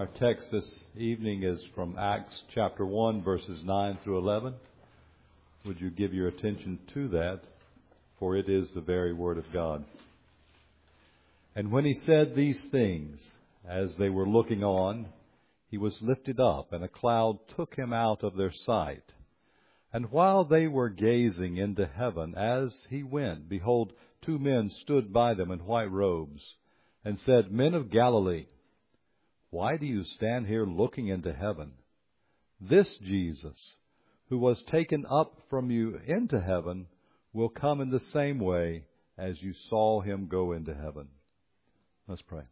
Our text this evening is from Acts chapter 1, verses 9 through 11. Would you give your attention to that, for it is the very Word of God. And when he said these things, as they were looking on, he was lifted up, and a cloud took him out of their sight. And while they were gazing into heaven as he went, behold, two men stood by them in white robes, and said, Men of Galilee, why do you stand here looking into heaven? This Jesus, who was taken up from you into heaven, will come in the same way as you saw him go into heaven. Let's pray.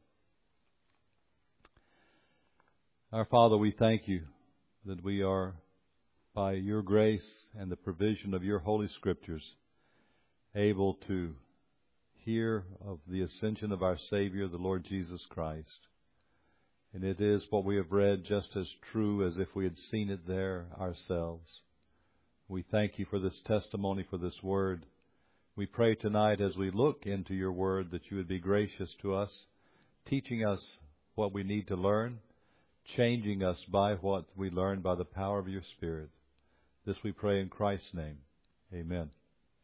Our Father, we thank you that we are, by your grace and the provision of your Holy Scriptures, able to hear of the ascension of our Savior, the Lord Jesus Christ. And it is what we have read just as true as if we had seen it there ourselves. We thank you for this testimony, for this word. We pray tonight as we look into your word that you would be gracious to us, teaching us what we need to learn, changing us by what we learn by the power of your Spirit. This we pray in Christ's name. Amen.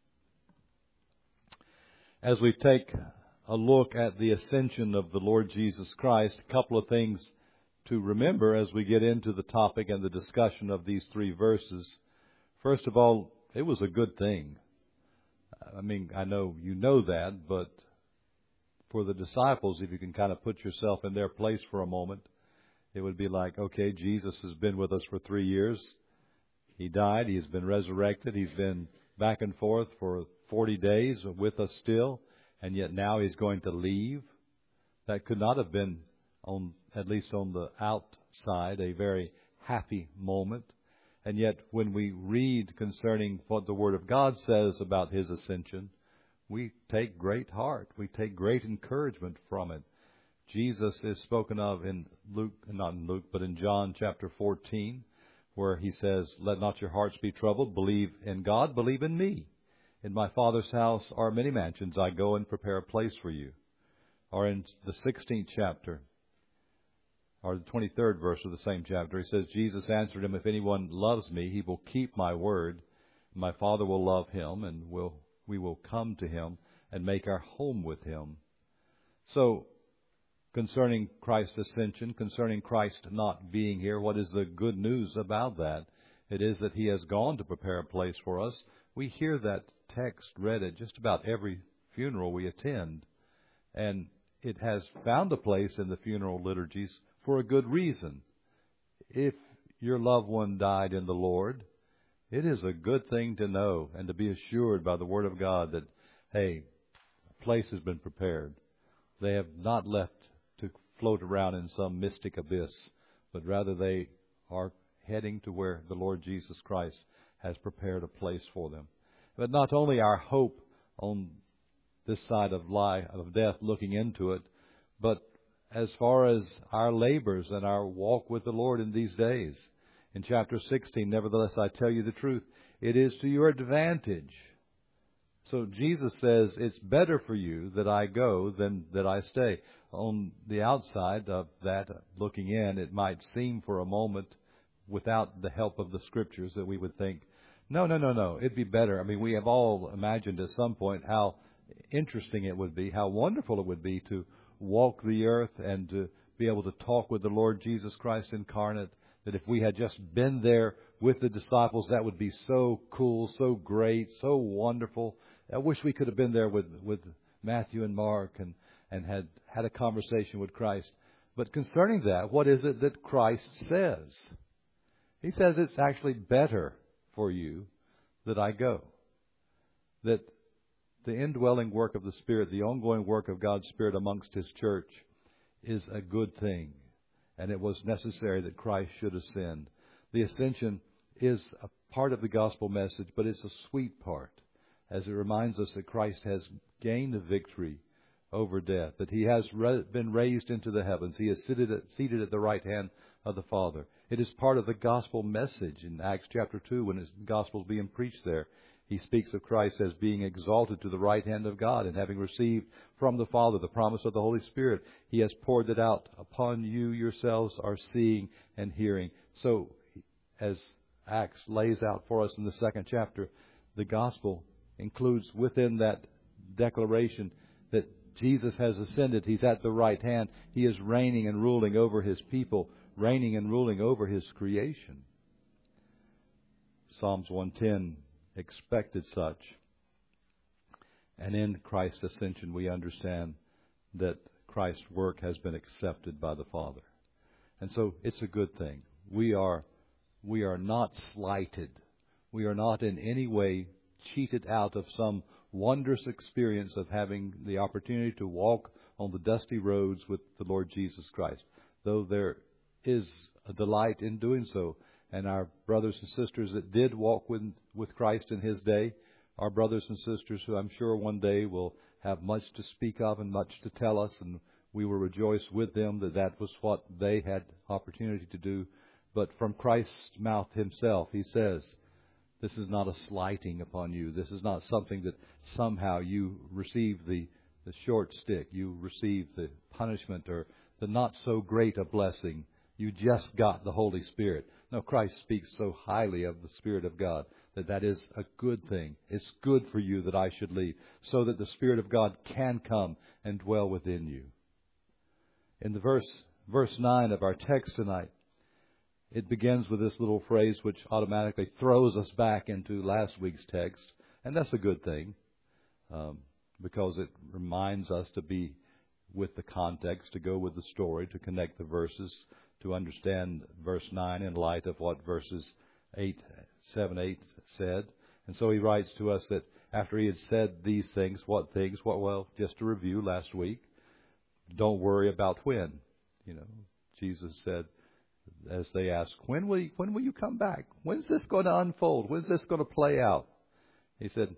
As we take a look at the ascension of the Lord Jesus Christ, a couple of things to remember as we get into the topic and the discussion of these three verses. First of all, it was a good thing. I mean, I know you know that, but for the disciples, if you can kind of put yourself in their place for a moment, it would be like, okay, Jesus has been with us for 3 years. He died. He's been resurrected. He's been back and forth for 40 days with us still. And yet now he's going to leave. That could not have been, at least on the outside, a very happy moment. And yet when we read concerning what the Word of God says about his ascension, we take great heart. We take great encouragement from it. Jesus is spoken of in Luke, not in Luke, but in John chapter 14, where he says, Let not your hearts be troubled. Believe in God. Believe in me. In my Father's house are many mansions. I go and prepare a place for you. Or in the 16th chapter, or the 23rd verse of the same chapter, he says, Jesus answered him, If anyone loves me, he will keep my word. My Father will love him, and we will come to him and make our home with him. So, concerning Christ's ascension, concerning Christ not being here, what is the good news about that? It is that he has gone to prepare a place for us. We hear that text read at just about every funeral we attend. And it has found a place in the funeral liturgies for a good reason. If your loved one died in the Lord, it is a good thing to know and to be assured by the Word of God that, hey, a place has been prepared. They have not left to float around in some mystic abyss, but rather they are heading to where the Lord Jesus Christ has prepared a place for them. But not only our hope on this side of death looking into it, but as far as our labors and our walk with the Lord in these days. In chapter 16, nevertheless, I tell you the truth, it is to your advantage. So Jesus says, it's better for you that I go than that I stay. On the outside of that, looking in, it might seem for a moment, without the help of the Scriptures, that we would think, No. It'd be better. I mean, we have all imagined at some point how interesting it would be, how wonderful it would be to walk the earth and to be able to talk with the Lord Jesus Christ incarnate, that if we had just been there with the disciples, that would be so cool, so great, so wonderful. I wish we could have been there with Matthew and Mark and had a conversation with Christ. But concerning that, what is it that Christ says? He says it's actually better for you that I go. That the indwelling work of the Spirit, the ongoing work of God's Spirit amongst His church is a good thing. And it was necessary that Christ should ascend. The ascension is a part of the gospel message, but it's a sweet part, as it reminds us that Christ has gained the victory over death, that He has been raised into the heavens. He is seated at the right hand of the Father. It is part of the gospel message in Acts chapter 2 when the gospel is being preached there. He speaks of Christ as being exalted to the right hand of God, and having received from the Father the promise of the Holy Spirit, He has poured it out upon you yourselves are seeing and hearing. So, as Acts lays out for us in the 2nd chapter, the gospel includes within that declaration that Jesus has ascended. He's at the right hand. He is reigning and ruling over His people, reigning and ruling over His creation. Psalms 110 expected such. And in Christ's ascension, we understand that Christ's work has been accepted by the Father. And so it's a good thing. We are not slighted. We are not in any way cheated out of some wondrous experience of having the opportunity to walk on the dusty roads with the Lord Jesus Christ. Though there is a delight in doing so. And our brothers and sisters that did walk with Christ in His day, our brothers and sisters who I'm sure one day will have much to speak of and much to tell us, and we will rejoice with them that was what they had opportunity to do. But from Christ's mouth Himself, He says, this is not a slighting upon you. This is not something that somehow you receive the short stick. You receive the punishment or the not so great a blessing. You just got the Holy Spirit. No, Christ speaks so highly of the Spirit of God that is a good thing. It's good for you that I should leave, so that the Spirit of God can come and dwell within you. In the verse 9 of our text tonight, it begins with this little phrase which automatically throws us back into last week's text. And that's a good thing, because it reminds us to be with the context, to go with the story, to connect the verses, to understand verse 9 in light of what verses 7, 8 said. And so he writes to us that after he had said these things, what things? Well, just to review last week, don't worry about when. Jesus said, as they asked, when will you come back? When's this going to unfold? When's this going to play out? He said,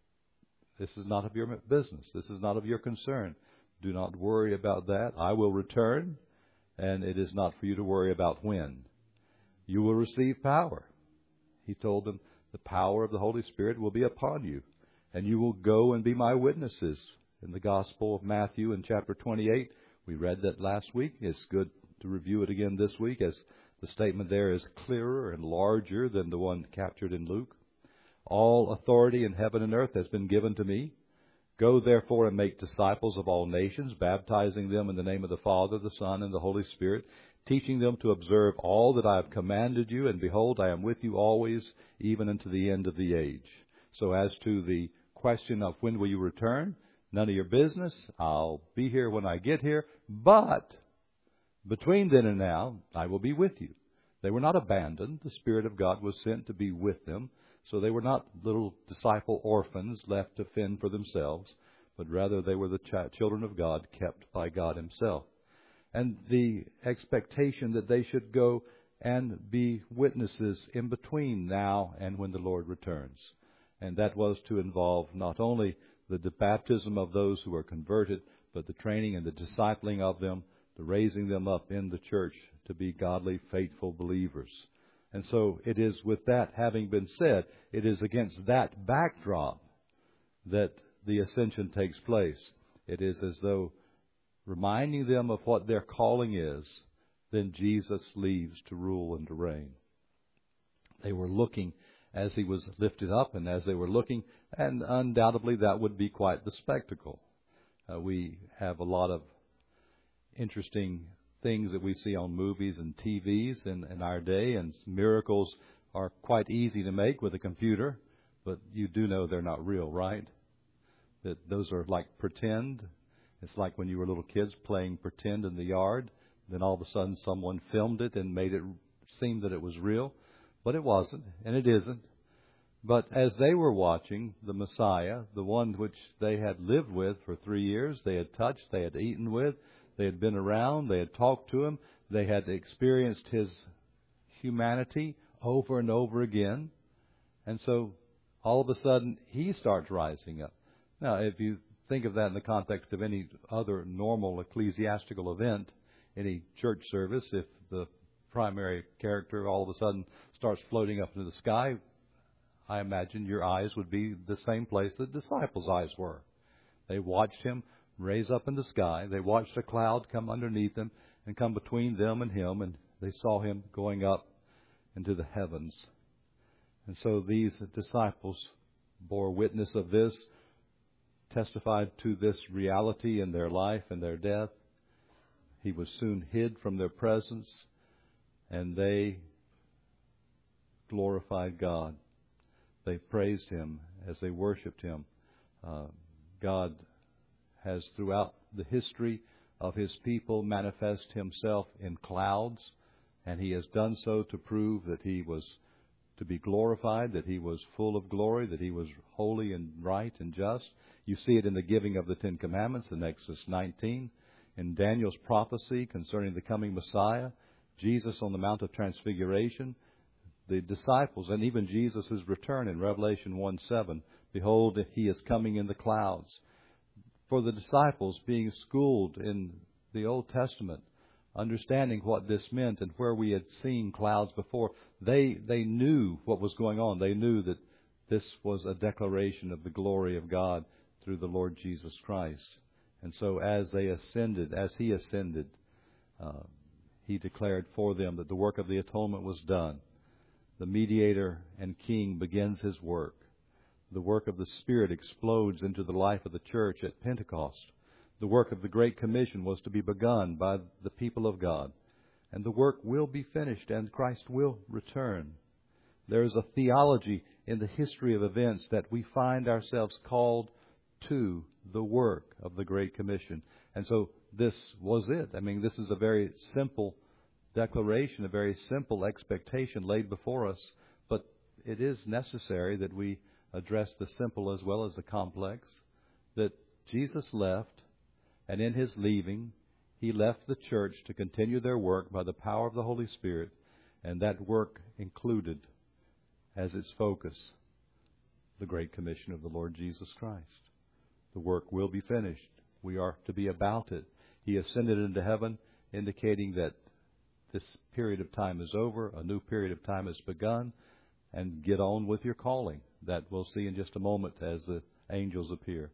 this is not of your business. This is not of your concern. Do not worry about that. I will return, and it is not for you to worry about when. You will receive power. He told them, the power of the Holy Spirit will be upon you, and you will go and be my witnesses. In the Gospel of Matthew in chapter 28, we read that last week. It's good to review it again this week, as the statement there is clearer and larger than the one captured in Luke. All authority in heaven and earth has been given to me. Go therefore and make disciples of all nations, baptizing them in the name of the Father, the Son, and the Holy Spirit, teaching them to observe all that I have commanded you, and behold, I am with you always, even unto the end of the age. So as to the question of when will you return, none of your business. I'll be here when I get here, but between then and now, I will be with you. They were not abandoned. The Spirit of God was sent to be with them. So they were not little disciple orphans left to fend for themselves, but rather they were the children of God, kept by God Himself. And the expectation that they should go and be witnesses in between now and when the Lord returns. And that was to involve not only the baptism of those who are converted, but the training and the discipling of them, the raising them up in the church to be godly, faithful believers. And so it is with that having been said, it is against that backdrop that the ascension takes place. It is as though reminding them of what their calling is, then Jesus leaves to rule and to reign. They were looking as He was lifted up, and as they were looking, and undoubtedly that would be quite the spectacle. We have a lot of interesting things that we see on movies and TVs in our day, and miracles are quite easy to make with a computer, but you do know they're not real, right? That those are like pretend. It's like when you were little kids playing pretend in the yard, then all of a sudden someone filmed it and made it seem that it was real, but it wasn't, and it isn't. But as they were watching the Messiah, the one which they had lived with for 3 years, they had touched, they had eaten with, they had been around, they had talked to Him, they had experienced His humanity over and over again. And so all of a sudden He starts rising up. Now, if you think of that in the context of any other normal ecclesiastical event, any church service, if the primary character all of a sudden starts floating up into the sky, I imagine your eyes would be the same place the disciples' eyes were. They watched him raise up in the sky. They watched a cloud come underneath him and come between them and him, and they saw him going up into the heavens. And so these disciples bore witness of this, testified to this reality in their life and their death. He was soon hid from their presence, and they glorified God. They praised him as they worshiped him. God has, throughout the history of his people, manifest himself in clouds, and he has done so to prove that he was to be glorified, that he was full of glory, that he was holy and right and just. You see it in the giving of the Ten Commandments in Exodus 19, in Daniel's prophecy concerning the coming Messiah, Jesus on the Mount of Transfiguration, the disciples, and even Jesus' return in Revelation 1:7. Behold, he is coming in the clouds. For the disciples, being schooled in the Old Testament, understanding what this meant and where we had seen clouds before, they knew what was going on. They knew that this was a declaration of the glory of God through the Lord Jesus Christ. And so as he ascended, he declared for them that the work of the atonement was done. The mediator and king begins his work. The work of the Spirit explodes into the life of the church at Pentecost. The work of the Great Commission was to be begun by the people of God. And the work will be finished, and Christ will return. There is a theology in the history of events that we find ourselves called to the work of the Great Commission. And so this was it. I mean, this is a very simple declaration, a very simple expectation laid before us. But it is necessary that we address the simple as well as the complex, that Jesus left, and in his leaving, he left the church to continue their work by the power of the Holy Spirit, and that work included as its focus the Great Commission of the Lord Jesus Christ. The work will be finished. We are to be about it. He ascended into heaven, indicating that this period of time is over, a new period of time has begun, and get on with your calling. That we'll see in just a moment as the angels appear.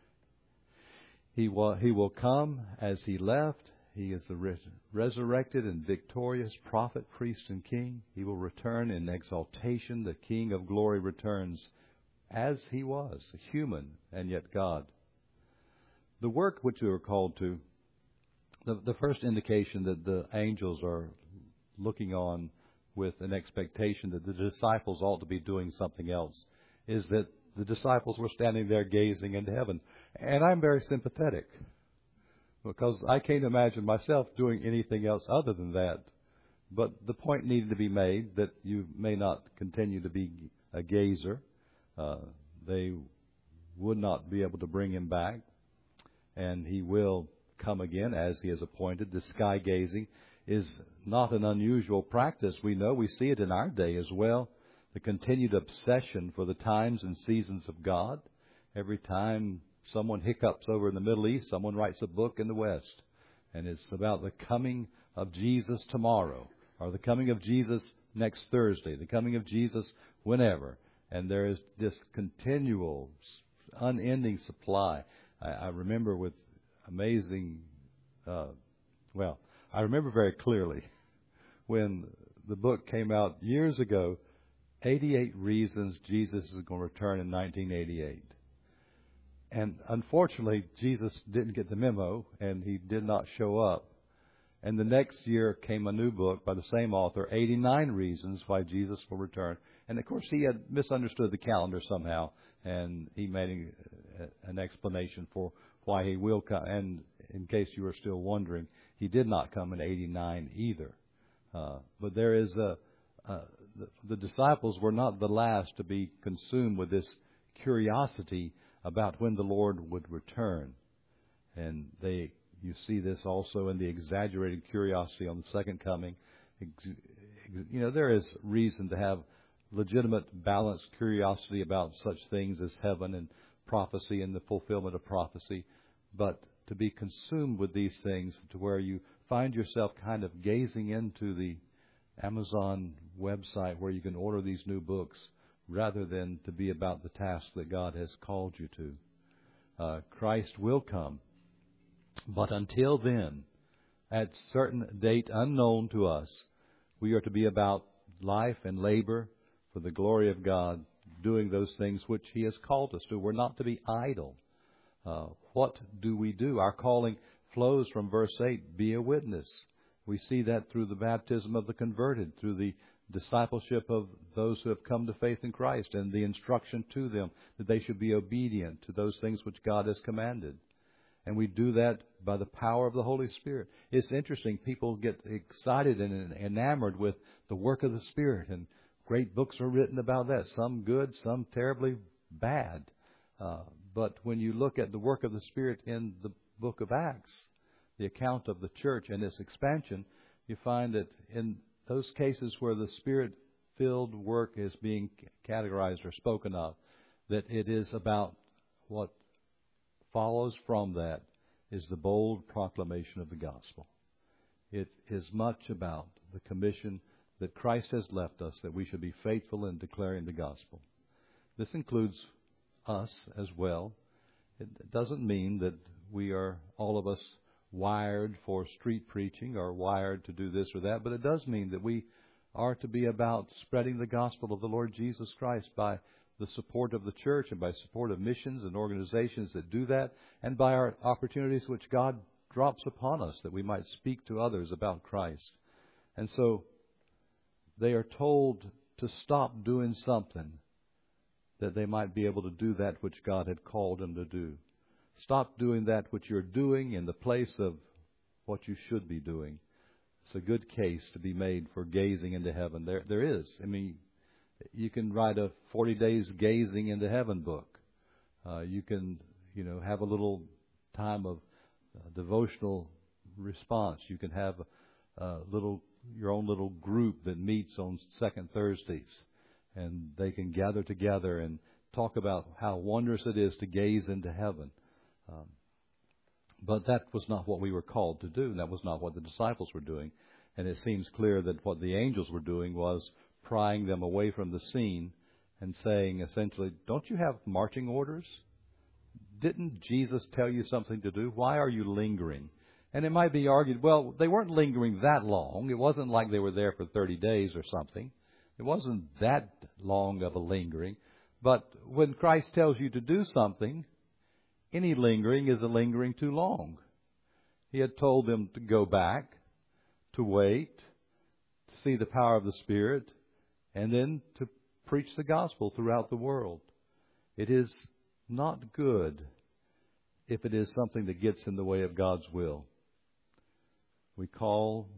He will come as he left. He is the resurrected and victorious prophet, priest, and king. He will return in exaltation. The King of glory returns as he was, human and yet God. The work which we were called to, the first indication that the angels are looking on with an expectation that the disciples ought to be doing something else, is that the disciples were standing there gazing into heaven. And I'm very sympathetic, because I can't imagine myself doing anything else other than that. But the point needed to be made that you may not continue to be a gazer. They would not be able to bring him back, and he will come again as he is appointed. The sky gazing is not an unusual practice. We know, we see it in our day as well. The continued obsession for the times and seasons of God. Every time someone hiccups over in the Middle East, someone writes a book in the West, and it's about the coming of Jesus tomorrow, or the coming of Jesus next Thursday, the coming of Jesus whenever. And there is this continual, unending supply. I remember with amazing, I remember very clearly when the book came out years ago, 88 Reasons Jesus is going to Return in 1988. And unfortunately, Jesus didn't get the memo, and he did not show up. And the next year came a new book by the same author, 89 Reasons Why Jesus Will Return. And, of course, he had misunderstood the calendar somehow, and he made an explanation for why he will come. And in case you were still wondering, he did not come in 89 either. But there is the disciples were not the last to be consumed with this curiosity about when the Lord would return. And you see this also in the exaggerated curiosity on the second coming. You know, there is reason to have legitimate, balanced curiosity about such things as heaven and prophecy and the fulfillment of prophecy. But to be consumed with these things to where you find yourself kind of gazing into the Amazon website where you can order these new books rather than to be about the task that God has called you to. Christ will come. But until then, at certain date unknown to us, we are to be about life and labor for the glory of God, doing those things which He has called us to. We're not to be idle. What do we do? Our calling flows from verse 8, be a witness. We see that through the baptism of the converted, through the discipleship of those who have come to faith in Christ, and the instruction to them that they should be obedient to those things which God has commanded. And we do that by the power of the Holy Spirit. It's interesting. People get excited and enamored with the work of the Spirit, and great books are written about that. Some good, some terribly bad. But when you look at the work of the Spirit in the book of Acts, the account of the church and its expansion, you find that in those cases where the Spirit-filled work is being categorized or spoken of, that it is about what follows from that is the bold proclamation of the gospel. It is much about the commission that Christ has left us, that we should be faithful in declaring the gospel. This includes us as well. It doesn't mean that we are, all of us, wired for street preaching or wired to do this or that, but it does mean that we are to be about spreading the gospel of the Lord Jesus Christ by the support of the church and by support of missions and organizations that do that, and by our opportunities which God drops upon us that we might speak to others about Christ. And so they are told to stop doing something that they might be able to do that which God had called them to do. Stop doing that which you're doing in the place of what you should be doing. It's a good case to be made for gazing into heaven. There is. I mean, you can write a 40 days gazing into heaven book. You can, have a little time of devotional response. You can have your own little group that meets on second Thursdays, and they can gather together and talk about how wondrous it is to gaze into heaven. But that was not what we were called to do. That was not what the disciples were doing. And it seems clear that what the angels were doing was prying them away from the scene and saying essentially, don't you have marching orders? Didn't Jesus tell you something to do? Why are you lingering? And it might be argued, well, they weren't lingering that long. It wasn't like they were there for 30 days or something. It wasn't that long of a lingering. But when Christ tells you to do something, any lingering is a lingering too long. He had told them to go back, to wait, to see the power of the Spirit, and then to preach the gospel throughout the world. It is not good if it is something that gets in the way of God's will. The call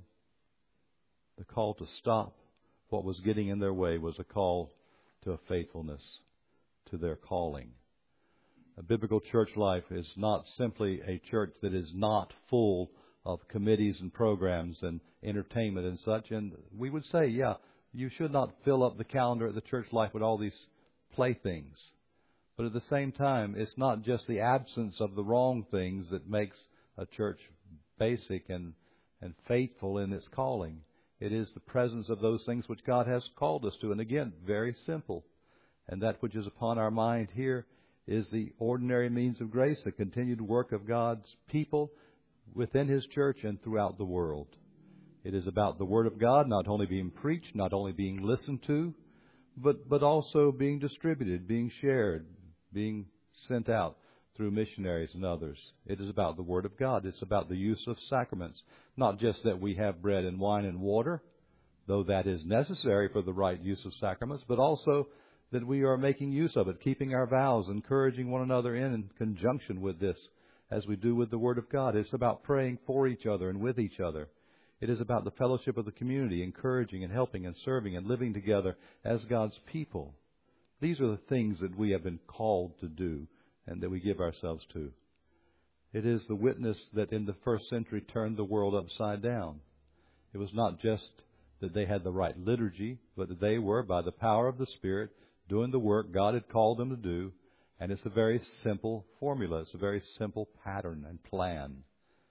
to stop what was getting in their way was a call to a faithfulness to their calling. A biblical church life is not simply a church that is not full of committees and programs and entertainment and such. And we would say, you should not fill up the calendar of the church life with all these playthings. But at the same time, it's not just the absence of the wrong things that makes a church basic and faithful in its calling. It is the presence of those things which God has called us to. And again, very simple. And that which is upon our mind here is the ordinary means of grace, the continued work of God's people within His church and throughout the world. It is about the Word of God not only being preached, not only being listened to, but also being distributed, being shared, being sent out through missionaries and others. It is about the Word of God. It's about the use of sacraments. Not just that we have bread and wine and water, though that is necessary for the right use of sacraments, but also that we are making use of it, keeping our vows, encouraging one another in conjunction with this, as we do with the Word of God. It's about praying for each other and with each other. It is about the fellowship of the community, encouraging and helping and serving and living together as God's people. These are the things that we have been called to do and that we give ourselves to. It is the witness that in the first century turned the world upside down. It was not just that they had the right liturgy, but that they were, by the power of the Spirit, doing the work God had called them to do. And it's a very simple formula. It's a very simple pattern and plan.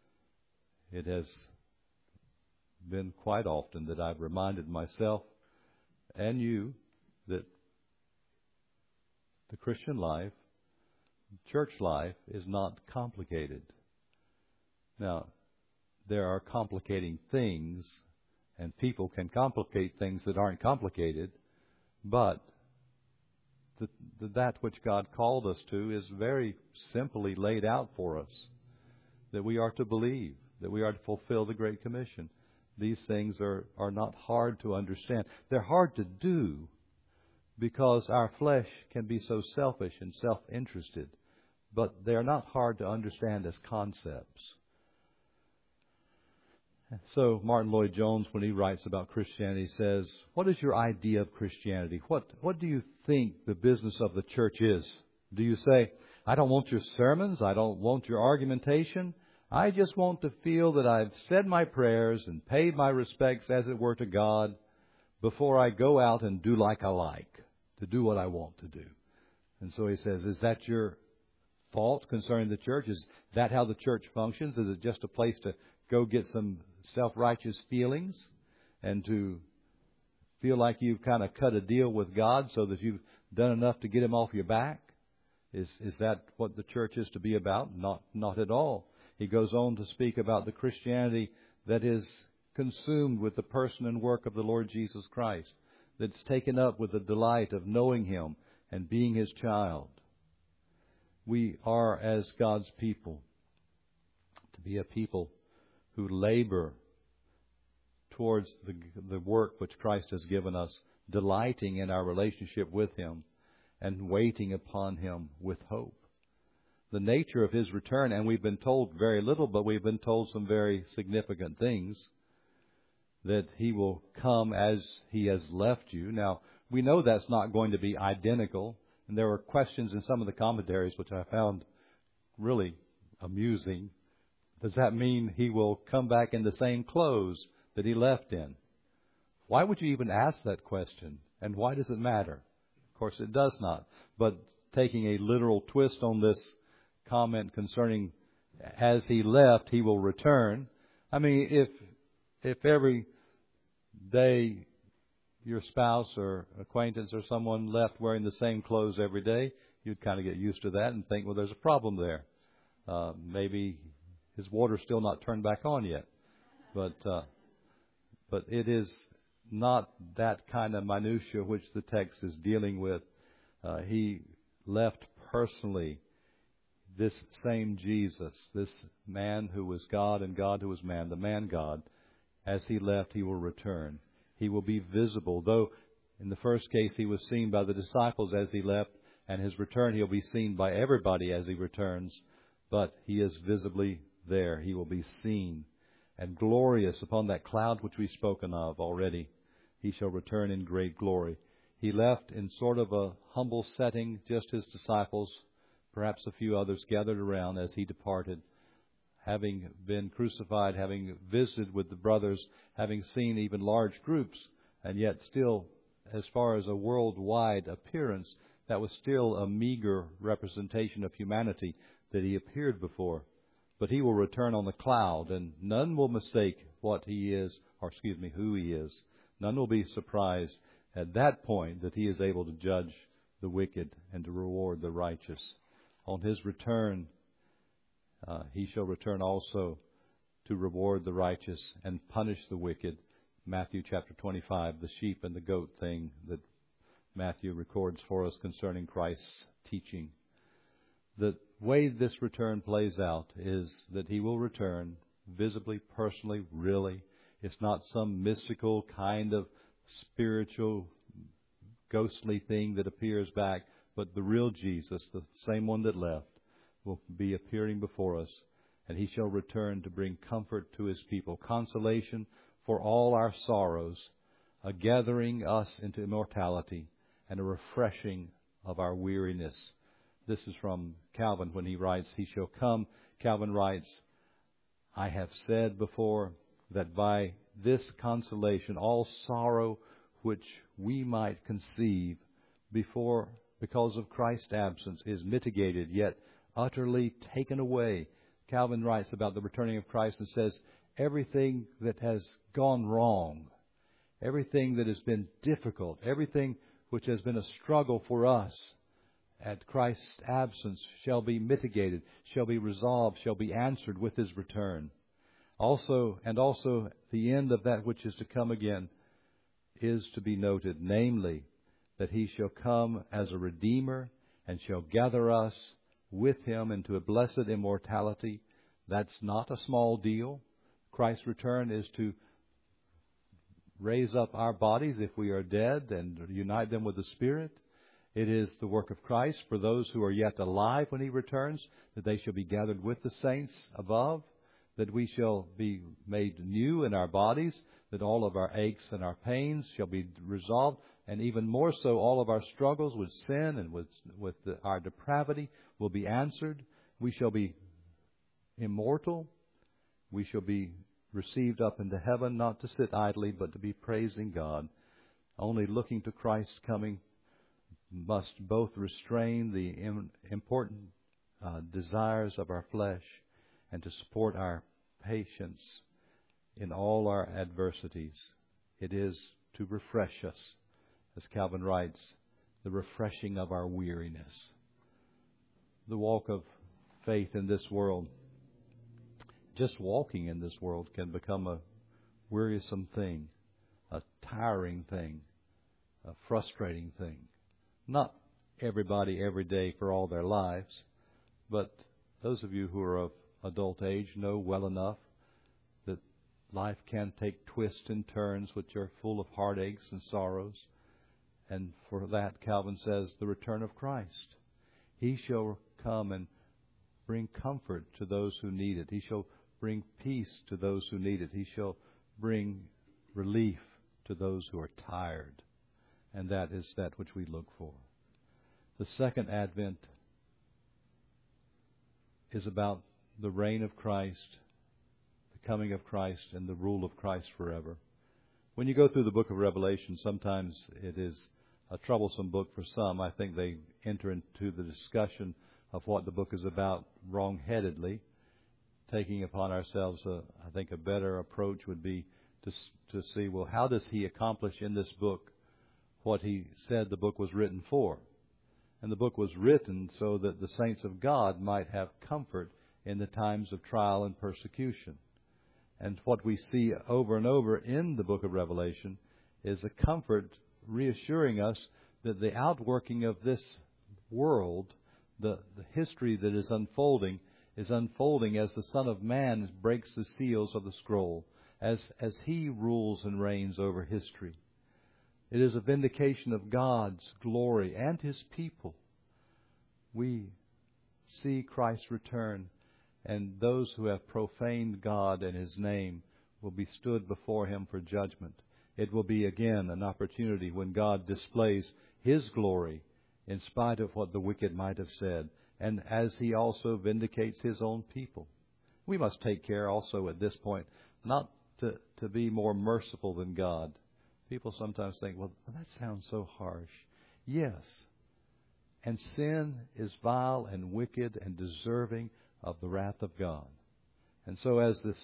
It has been quite often that I've reminded myself and you that The Christian life, church life, is not complicated. Now, there are complicating things, and people can complicate things that aren't complicated, but that which God called us to is very simply laid out for us, that we are to believe, that we are to fulfill the Great Commission. These things are not hard to understand. They're hard to do because our flesh can be so selfish and self-interested, but they're not hard to understand as concepts. So Martin Lloyd-Jones, when he writes about Christianity, says, what is your idea of Christianity? What do you think the business of the church is? Do you say, I don't want your sermons, I don't want your argumentation, I just want to feel that I've said my prayers and paid my respects, as it were, to God before I go out and do like I like, to do what I want to do. And so he says, is that your thought concerning the church? Is that how the church functions? Is it just a place to go get some self-righteous feelings and to feel like you've kind of cut a deal with God so that you've done enough to get Him off your back? Is that what the church is to be about? Not at all. He goes on to speak about the Christianity that is consumed with the person and work of the Lord Jesus Christ, that's taken up with the delight of knowing Him and being His child. We are, as God's people, to be a people who labor towards the work which Christ has given us, delighting in our relationship with Him and waiting upon Him with hope. The nature of His return, and we've been told very little, but we've been told some very significant things, that He will come as He has left you. Now, we know that's not going to be identical, and there were questions in some of the commentaries which I found really amusing. Does that mean He will come back in the same clothes that He left in? Why would you even ask that question? And why does it matter? Of course, it does not. But taking a literal twist on this comment concerning as He left, He will return. I mean, if every day your spouse or acquaintance or someone left wearing the same clothes every day, you'd kind of get used to that and think, well, there's a problem there. Maybe his water's still not turned back on yet. But it is not that kind of minutia which the text is dealing with. He left personally this same Jesus, this man who was God and God who was man, the man God. As He left, He will return. He will be visible, though in the first case He was seen by the disciples as He left, and His return He'll be seen by everybody as He returns, but He is visibly there. He will be seen and glorious upon that cloud which we've spoken of already. He shall return in great glory. He left in sort of a humble setting, just His disciples, perhaps a few others gathered around as He departed, having been crucified, having visited with the brothers, having seen even large groups, and yet still, as far as a worldwide appearance, that was still a meager representation of humanity that He appeared before. But He will return on the cloud, and none will mistake what He is, or who He is. None will be surprised at that point that He is able to judge the wicked and to reward the righteous. On His return, He shall return also to reward the righteous and punish the wicked. Matthew chapter 25, the sheep and the goat thing that Matthew records for us concerning Christ's teaching. The way this return plays out is that He will return visibly, personally, really. It's not some mystical kind of spiritual, ghostly thing that appears back, but the real Jesus, the same one that left, will be appearing before us, and He shall return to bring comfort to His people, consolation for all our sorrows, a gathering us into immortality, and a refreshing of our weariness. This is from Calvin when he writes, He shall come. Calvin writes, I have said before that by this consolation all sorrow which we might conceive because of Christ's absence is mitigated, yet utterly taken away. Calvin writes about the returning of Christ and says, everything that has gone wrong, everything that has been difficult, everything which has been a struggle for us, at Christ's absence shall be mitigated, shall be resolved, shall be answered with His return. Also the end of that which is to come again is to be noted, namely, that He shall come as a Redeemer and shall gather us with Him into a blessed immortality. That's not a small deal. Christ's return is to raise up our bodies if we are dead and unite them with the Spirit. It is the work of Christ for those who are yet alive when He returns, that they shall be gathered with the saints above, that we shall be made new in our bodies, that all of our aches and our pains shall be resolved, and even more so, all of our struggles with sin and with our depravity will be answered. We shall be immortal. We shall be received up into heaven, not to sit idly, but to be praising God. Only looking to Christ's coming must both restrain the important desires of our flesh and to support our patience in all our adversities. It is to refresh us, as Calvin writes, the refreshing of our weariness. The walk of faith in this world, just walking in this world, can become a wearisome thing, a tiring thing, a frustrating thing. Not everybody every day for all their lives, but those of you who are of adult age know well enough that life can take twists and turns which are full of heartaches and sorrows. And for that, Calvin says, the return of Christ. He shall come and bring comfort to those who need it. He shall bring peace to those who need it. He shall bring relief to those who are tired. And that is that which we look for. The second advent is about the reign of Christ, the coming of Christ, and the rule of Christ forever. When you go through the book of Revelation, sometimes it is a troublesome book for some. I think they enter into the discussion of what the book is about wrong-headedly. Taking upon ourselves, I think a better approach would be to see, well, how does he accomplish in this book what he said the book was written for? And the book was written so that the saints of God might have comfort in the times of trial and persecution. And what we see over and over in the book of Revelation is a comfort reassuring us that the outworking of this world, the history that is unfolding as the Son of Man breaks the seals of the scroll, as He rules and reigns over history. It is a vindication of God's glory and His people. We see Christ's return, and those who have profaned God and His name will be stood before Him for judgment. It will be again an opportunity when God displays His glory in spite of what the wicked might have said, and as He also vindicates His own people. We must take care also at this point not to be more merciful than God. People sometimes think, well, that sounds so harsh. Yes. And sin is vile and wicked and deserving of the wrath of God. And so as this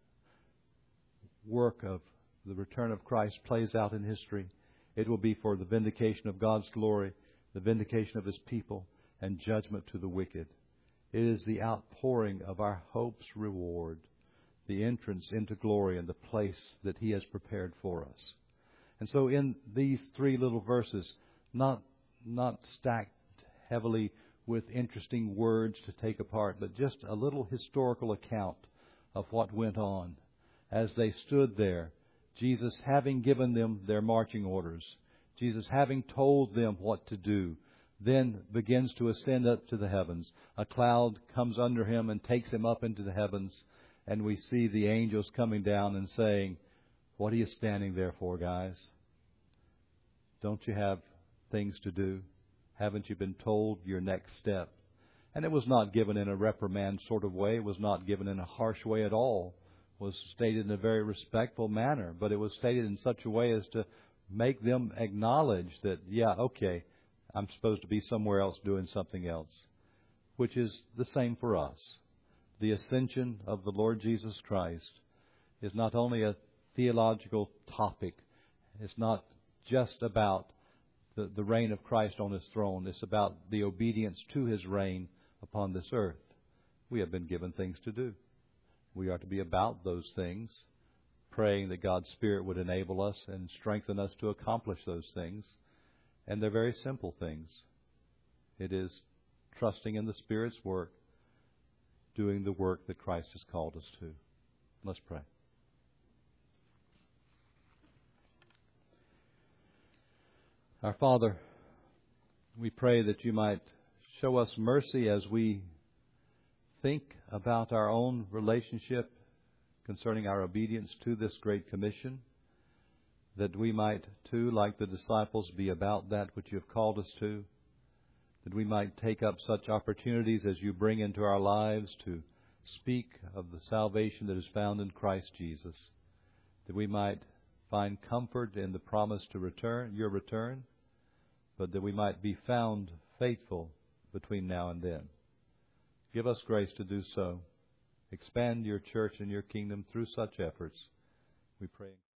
work of the return of Christ plays out in history, it will be for the vindication of God's glory, the vindication of His people, and judgment to the wicked. It is the outpouring of our hope's reward, the entrance into glory and the place that He has prepared for us. And so in these three little verses, not stacked heavily with interesting words to take apart, but just a little historical account of what went on as they stood there, Jesus having given them their marching orders, Jesus having told them what to do, then begins to ascend up to the heavens. A cloud comes under Him and takes Him up into the heavens, and we see the angels coming down and saying, "What are you standing there for, guys? Don't you have things to do? Haven't you been told your next step?" And it was not given in a reprimand sort of way. It was not given in a harsh way at all. It was stated in a very respectful manner, but it was stated in such a way as to make them acknowledge that, yeah, okay, I'm supposed to be somewhere else doing something else, which is the same for us. The ascension of the Lord Jesus Christ is not only a theological topic. It's not just about the reign of Christ on His throne. It's about the obedience to His reign upon this earth. We have been given things to do. We are to be about those things, praying that God's Spirit would enable us and strengthen us to accomplish those things. And they're very simple things. It is trusting in the Spirit's work, doing the work that Christ has called us to. Let's pray. Our Father, we pray that You might show us mercy as we think about our own relationship concerning our obedience to this Great Commission, that we might, too, like the disciples, be about that which You have called us to, that we might take up such opportunities as You bring into our lives to speak of the salvation that is found in Christ Jesus, that we might find comfort in the promise to return, Your return, but that we might be found faithful between now and then. Give us grace to do so. Expand Your church and Your kingdom through such efforts. We pray.